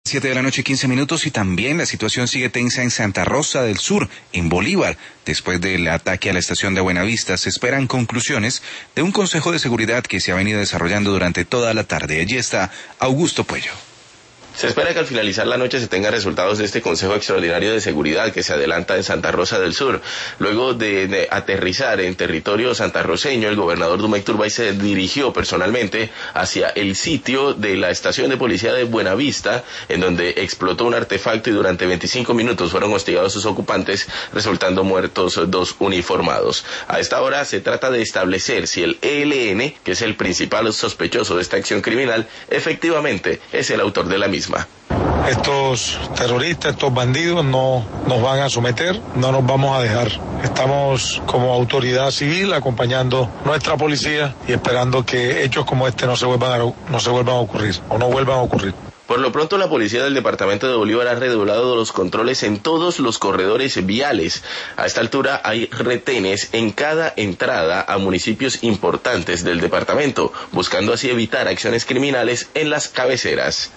7:15 y también la situación sigue tensa en Santa Rosa del Sur, en Bolívar. Después del ataque a la estación de Buenavista, se esperan conclusiones de un consejo de seguridad que se ha venido desarrollando durante toda la tarde. Allí está Augusto Puello. Se espera que al finalizar la noche se tengan resultados de este Consejo Extraordinario de Seguridad que se adelanta en Santa Rosa del Sur. Luego de aterrizar en territorio santarroceño, el gobernador Dumay Turbay se dirigió personalmente hacia el sitio de la estación de policía de Buenavista, en donde explotó un artefacto y durante 25 minutos fueron hostigados sus ocupantes, resultando muertos 2 uniformados. A esta hora se trata de establecer si el ELN, que es el principal sospechoso de esta acción criminal, efectivamente es el autor de la misma. Estos terroristas, estos bandidos no nos van a someter, no nos vamos a dejar. Estamos como autoridad civil acompañando nuestra policía y esperando que hechos como este no se vuelvan a ocurrir o no vuelvan a ocurrir. Por lo pronto, la policía del departamento de Bolívar ha redoblado los controles en todos los corredores viales. A esta altura hay retenes en cada entrada a municipios importantes del departamento, buscando así evitar acciones criminales en las cabeceras.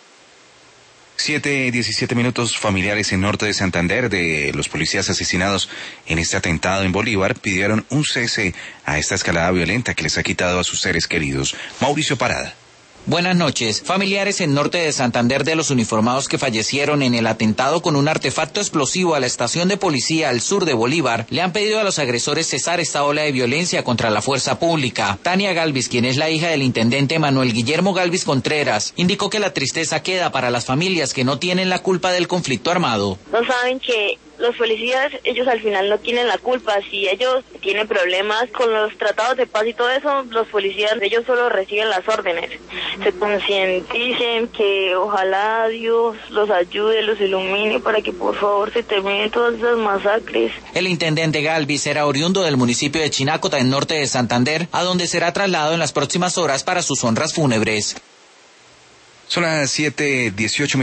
7:17, familiares en norte de Santander de los policías asesinados en este atentado en Bolívar pidieron un cese a esta escalada violenta que les ha quitado a sus seres queridos. Mauricio Parada. Buenas noches. Familiares en norte de Santander de los uniformados que fallecieron en el atentado con un artefacto explosivo a la estación de policía al sur de Bolívar le han pedido a los agresores cesar esta ola de violencia contra la fuerza pública. Tania Galvis, quien es la hija del intendente Manuel Guillermo Galvis Contreras, indicó que la tristeza queda para las familias que no tienen la culpa del conflicto armado. No saben que los policías, ellos al final no tienen la culpa. Si ellos tienen problemas con los tratados de paz y todo eso, los policías, ellos solo reciben las órdenes. Se concienticen que ojalá Dios los ayude, los ilumine para que por favor se terminen todas esas masacres. El intendente Galvis era oriundo del municipio de Chinácota, en norte de Santander, a donde será trasladado en las próximas horas para sus honras fúnebres. Son las 7:18.